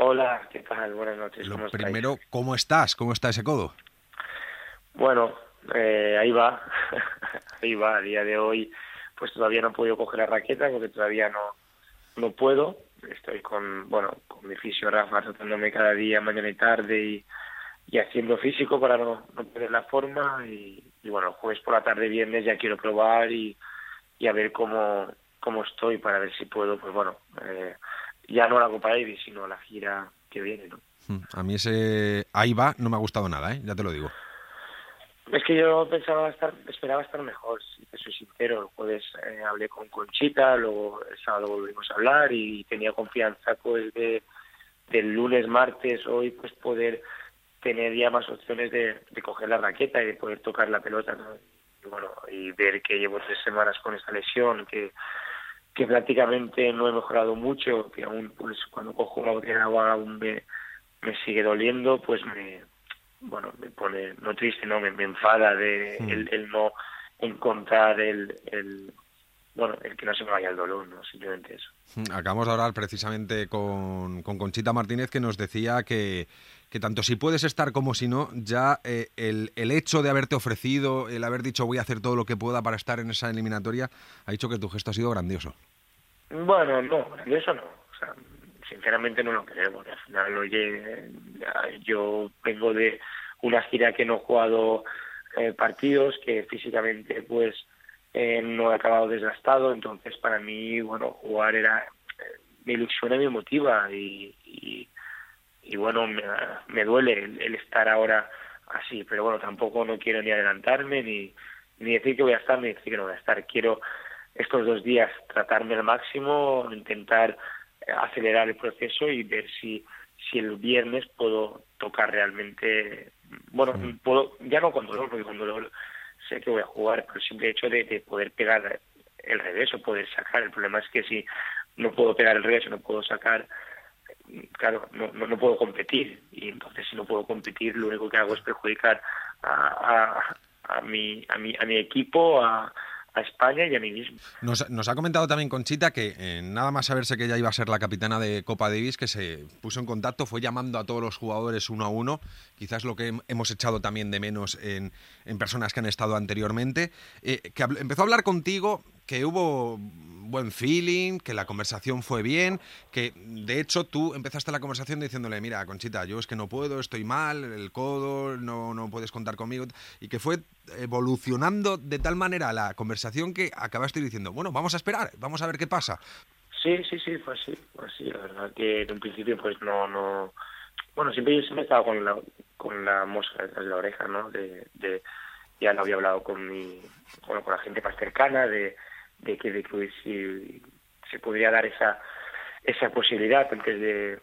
Hola, ¿qué tal? Buenas noches, Lo ¿cómo estáis? primero, ¿cómo estás? ¿Cómo está ese codo? Bueno, ahí va, ahí va. A día de hoy, pues todavía no he podido coger la raqueta porque todavía no puedo. Estoy con mi fisio Rafa tratándome cada día, mañana y tarde y haciendo físico para no perder la forma. Y bueno, el jueves por la tarde, viernes ya quiero probar y a ver cómo estoy para ver si puedo, pues bueno, ya no la Copa Davis, sino la gira que viene, ¿no? A mí ese ahí va no me ha gustado nada, ¿eh? Ya te lo digo. Es que yo esperaba estar mejor, si te soy sincero. El jueves hablé con Conchita, luego el sábado volvimos a hablar y tenía confianza pues del lunes, martes, hoy pues poder tener ya más opciones de coger la raqueta y de poder tocar la pelota, ¿no? Y bueno, y ver que llevo 3 semanas con esta lesión, que prácticamente no he mejorado mucho, que aún pues cuando cojo una botella de agua aún me sigue doliendo, pues me pone, no triste, no, me enfada de Hmm. el no encontrar el que no se me vaya el dolor, ¿no? Simplemente eso. Acabamos de hablar precisamente con Conchita Martínez, que nos decía que tanto si puedes estar como si no, ya el hecho de haberte ofrecido, el haber dicho voy a hacer todo lo que pueda para estar en esa eliminatoria, ha dicho que tu gesto ha sido grandioso. Bueno, no, eso no. O sea, sinceramente no lo creo, porque al final, oye, yo vengo de una gira que no he jugado partidos, que físicamente pues no he acabado desgastado, entonces para mí, bueno, jugar era, me ilusiona y me motiva y bueno, me duele el estar ahora así, pero bueno, tampoco no quiero ni adelantarme ni decir que voy a estar ni decir que no voy a estar. Quiero estos 2 días tratarme al máximo, intentar acelerar el proceso y ver si el viernes puedo tocar realmente, bueno, Hmm. puedo, ya no con dolor, porque con dolor sé que voy a jugar, pero el simple hecho de poder pegar el revés o poder sacar. El problema es que si no puedo pegar el revés o no puedo sacar, claro, no puedo competir, y entonces si no puedo competir lo único que hago es perjudicar a mi equipo, a España y a mí mismo. Nos ha comentado también Conchita que nada más saberse que ella iba a ser la capitana de Copa Davis, que se puso en contacto, fue llamando a todos los jugadores uno a uno, quizás lo que hemos echado también de menos en personas que han estado anteriormente, empezó a hablar contigo, que hubo buen feeling, que la conversación fue bien, que de hecho tú empezaste la conversación diciéndole, mira, Conchita, yo es que no puedo, estoy mal, el codo, no puedes contar conmigo, y que fue evolucionando de tal manera la conversación que acabaste diciendo, bueno, vamos a esperar, vamos a ver qué pasa. Sí, fue así, la verdad que en un principio pues bueno, siempre yo siempre estaba con la mosca detrás de la oreja, ¿no? Ya lo había hablado con la gente más cercana de que si se podría dar esa posibilidad antes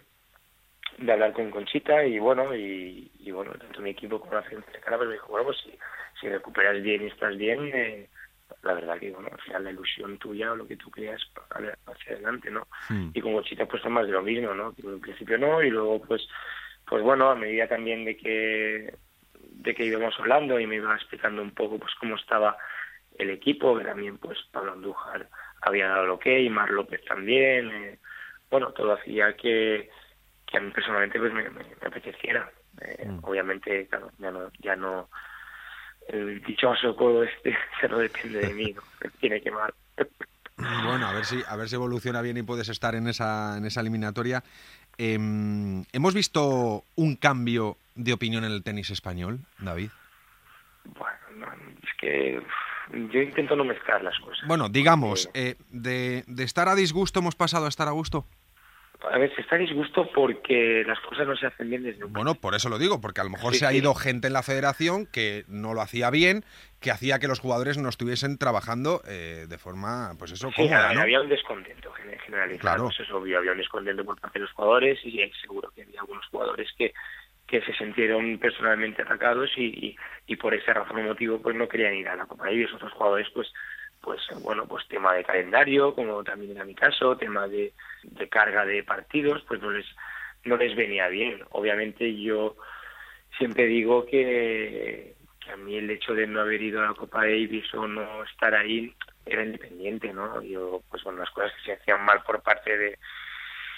de hablar con Conchita y bueno, tanto mi equipo como la gente cercana pues me dijo, bueno, pues si recuperas bien y estás bien, la verdad que bueno, al final la ilusión tuya o lo que tú creas hacia adelante, ¿no? Hmm. Y con Conchita pues es más de lo mismo, ¿no? Que en principio no, y luego pues bueno, a medida también de que íbamos hablando y me iba explicando un poco pues cómo estaba el equipo, que también pues Pablo Andújar había dado el ok, Mar López también, bueno, todo hacía que a mí personalmente pues me apeteciera. Hmm. Obviamente, claro, ya no el dichoso codo este ya no depende de mí, ¿no? Me tiene que mal. Bueno, a ver si evoluciona bien y puedes estar en esa eliminatoria. ¿Hemos visto un cambio de opinión en el tenis español, David? Bueno, es que yo intento no mezclar las cosas, Bueno, digamos, porque de estar a disgusto hemos pasado a estar a gusto. a veces está disgusto porque las cosas no se hacen bien desde un Bueno, por principio. eso lo digo, porque a lo mejor Sí, se ha sí. ido gente en la federación que no lo hacía bien, que hacía que los jugadores no estuviesen trabajando de forma, pues eso, Sí, cómoda, ¿no? había un descontento generalizado, Claro. eso es obvio, había un descontento por parte de los jugadores y seguro que había algunos jugadores que se sintieron personalmente atacados y por esa razón o motivo pues no querían ir a la Copa Davis. Otros jugadores pues bueno, pues tema de calendario, como también era mi caso, tema de carga de partidos, pues no les venía bien. Obviamente yo siempre digo que a mí el hecho de no haber ido a la Copa Davis o no estar ahí era independiente, ¿no? Yo, pues bueno, las cosas que se hacían mal por parte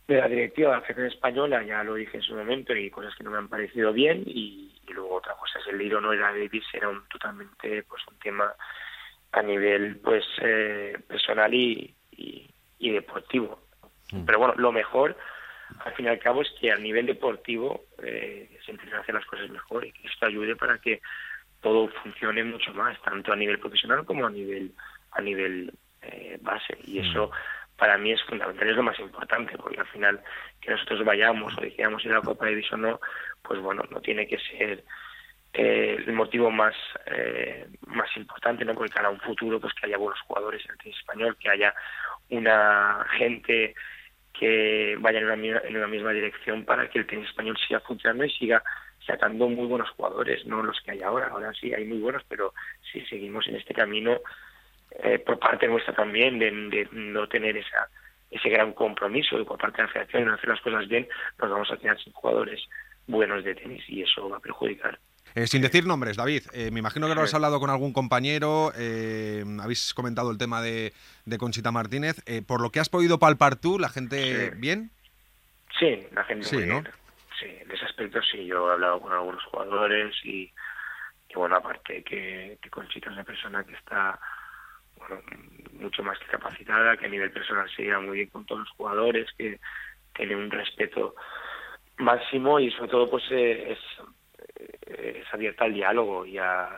de la directiva de la Federación Española, ya lo dije en su momento, y cosas que no me han parecido bien, y luego otra cosa es el ir o no ir a Davis, era totalmente pues un tema a nivel pues personal y deportivo. Pero bueno, lo mejor al fin y al cabo es que a nivel deportivo se empiezan a hacer las cosas mejor, y que esto ayude para que todo funcione mucho más, tanto a nivel profesional como a nivel base, y eso para mí es fundamental, es lo más importante, porque al final que nosotros vayamos o decidiéramos ir a la Copa Davis o no, pues bueno, no tiene que ser el motivo más importante, ¿no? Porque cara a un futuro, pues que haya buenos jugadores en el tenis español, que haya una gente que vaya en una misma dirección para que el tenis español siga funcionando y siga sacando muy buenos jugadores, no los que hay ahora. Ahora sí hay muy buenos, pero si seguimos en este camino, por parte nuestra también, de no tener ese gran compromiso, y por parte de la federación de no hacer las cosas bien, nos vamos a quedar sin jugadores buenos de tenis, y eso va a perjudicar. Sin decir nombres, David, me imagino que lo has Sí. hablado con algún compañero, habéis comentado el tema de Conchita Martínez. Por lo que has podido palpar tú, ¿la gente bien? Sí, la gente Sí, muy ¿no? bien. Sí, en ese aspecto sí, yo he hablado con algunos jugadores y bueno, aparte que Conchita es una persona que está mucho más que capacitada, que a nivel personal se lleva muy bien con todos los jugadores, que tiene un respeto máximo, y sobre todo pues es abierta al diálogo y a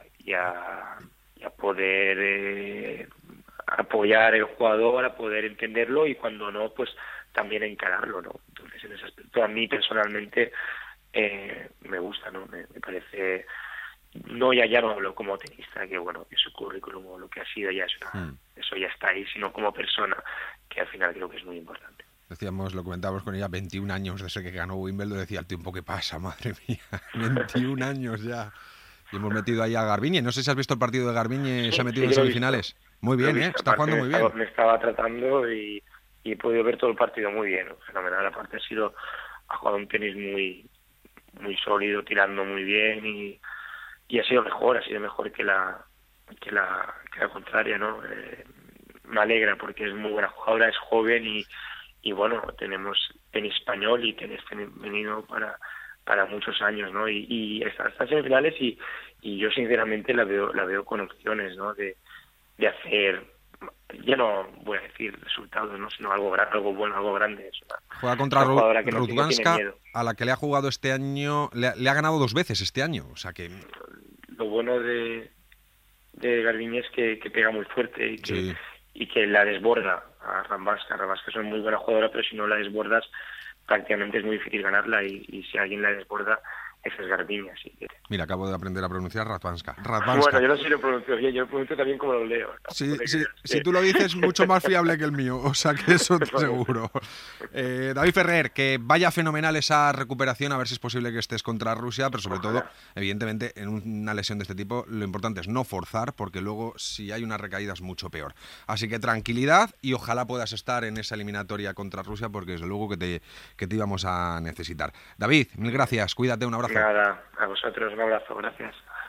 poder apoyar el jugador, a poder entenderlo, y cuando no, pues también encararlo, ¿no? Entonces, en ese aspecto, a mí personalmente me gusta, ¿no? Me parece, ya no hablo como tenista, que bueno, que su currículum o lo que ha sido ya es eso ya está ahí, sino como persona, que al final creo que es muy importante. Decíamos, lo comentábamos con ella, 21 años desde que ganó Wimbledon, decía el tiempo que pasa, madre mía, 21 años ya. Y hemos metido ahí a Garbiñe, no sé si has visto el partido de Garbiñe, Sí, se ha metido sí en que lo he visto. semifinales. Muy bien, Visto. está Aparte, jugando muy bien. me estaba tratando y he podido ver todo el partido muy bien, fenomenal. Aparte ha jugado un tenis muy sólido, tirando muy bien, y ha sido mejor que la contraria, ¿no? Me alegra porque es muy buena jugadora, es joven, y bueno, tenemos tenis español y tenis femenino para muchos años, ¿no? Y está en semifinales, y yo sinceramente la veo con opciones, ¿no? De hacer, ya no voy a decir resultados, ¿no? Sino algo bueno, algo grande. Juega contra jugadora que no Rudganska, tiene miedo. a la que le ha jugado este año, le ha ganado 2 veces este año, o sea que... Lo bueno de Garbiñe es que pega muy fuerte Sí. y que la desborda a Rambasca. Rambasca es una muy buena jugadora, pero si no la desbordas, prácticamente es muy difícil ganarla, y si alguien la desborda, esa es Garbiñe. Así que... Mira, acabo de aprender a pronunciar Radwanska. Bueno, yo no sé si lo pronuncio bien, yo lo pronuncio también como lo leo. Sí, si tú lo dices, mucho más fiable que el mío, o sea que eso te seguro. David Ferrer, que vaya fenomenal esa recuperación, a ver si es posible que estés contra Rusia, pero sobre todo, evidentemente, en una lesión de este tipo, lo importante es no forzar, porque luego si hay una recaída es mucho peor. Así que tranquilidad, y ojalá puedas estar en esa eliminatoria contra Rusia, porque desde luego que te íbamos a necesitar. David, mil gracias, cuídate, un abrazo. Nada, a vosotros un abrazo, gracias.